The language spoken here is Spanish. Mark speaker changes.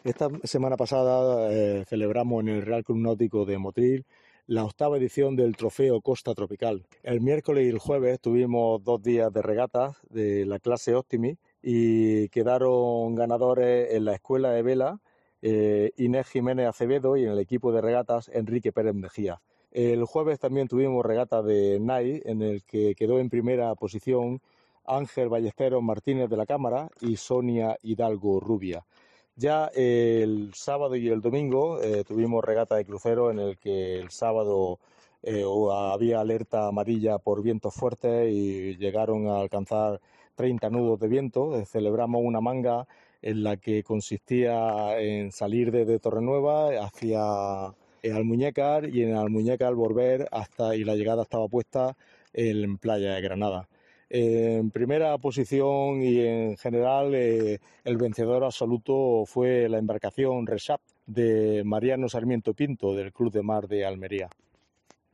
Speaker 1: Esta semana pasada celebramos en el Real Club Náutico de Motril la 8ª edición del Trofeo Costa Tropical. El miércoles y el jueves tuvimos 2 días de regatas de la clase Optimi y quedaron ganadores en la escuela de vela Inés Jiménez Acevedo y en el equipo de regatas Enrique Pérez Mejía. El jueves también tuvimos regata de NAI en el que quedó en primera posición Ángel Ballesteros Martínez de la Cámara y Sonia Hidalgo Rubia. Ya el sábado y el domingo tuvimos regata de crucero en el que el sábado había alerta amarilla por vientos fuertes y llegaron a alcanzar 30 nudos de viento. Celebramos una manga en la que consistía en salir desde Torrenueva hacia Almuñécar y en Almuñécar volver y la llegada estaba puesta en Playa de Granada. En primera posición y en general el vencedor absoluto fue la embarcación Resap de Mariano Sarmiento Pinto del Club de Mar de Almería.